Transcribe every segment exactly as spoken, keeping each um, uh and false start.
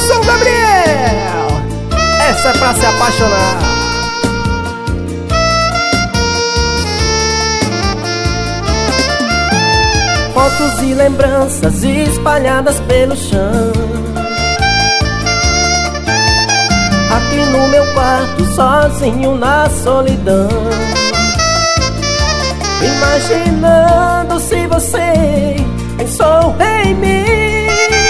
São Gabriel, essa é pra se apaixonar. Fotos e lembranças espalhadas pelo chão, aqui no meu quarto, sozinho na solidão, imaginando se você pensou em mim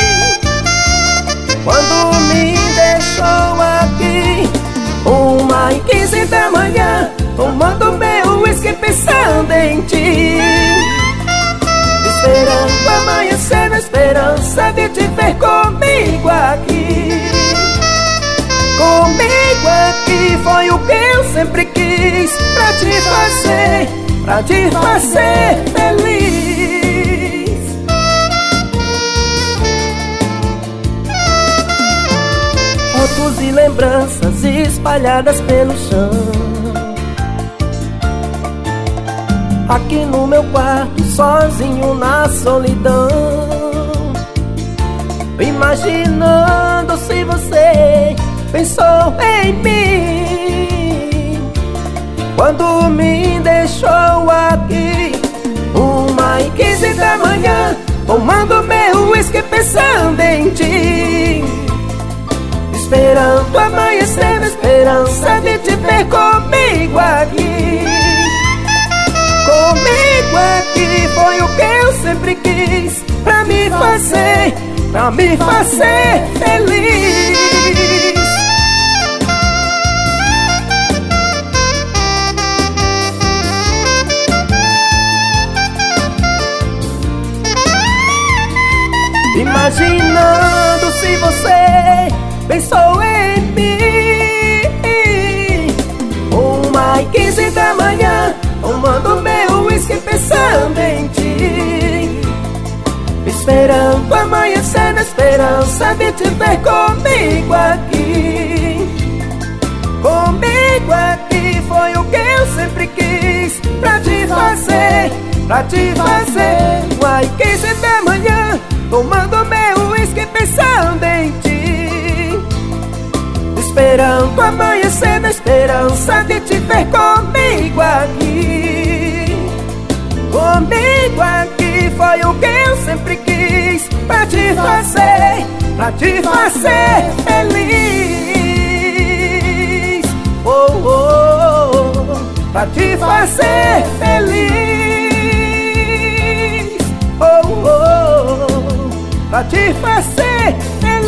quando me deixou aqui, uma e quinze da manhã, tomando meu uísque pensando em ti, esperando amanhecer na esperança de te ver comigo aqui. Comigo aqui foi o que eu sempre quis, pra te fazer, pra te fazer feliz. Fotos e lembranças espalhadas pelo chão, aqui no meu quarto, sozinho na solidão, imaginando se você pensou em mim quando me deixou aqui, uma e quinze da manhã, tomando meu uísque pensando em ti, esperando amanhecer na esperança de te ver comigo aqui. Comigo aqui foi o que eu sempre quis, pra me fazer, pra me fazer feliz. Imaginando se você pensou em mim, uma e quinze da manhã, tomando meu uísque pensando em ti, esperando amanhecer na esperança de te ver comigo aqui. Comigo aqui foi o que eu sempre quis, pra te fazer, pra te fazer, uma e quinze da manhã, tomando meu uísque pensando em ti, esperando amanhecer na esperança de te ver comigo aqui. Comigo aqui foi o que eu sempre quis, pra te fazer, pra te fazer feliz. Oh, oh, oh, pra te fazer feliz. Oh, oh, pra te fazer feliz.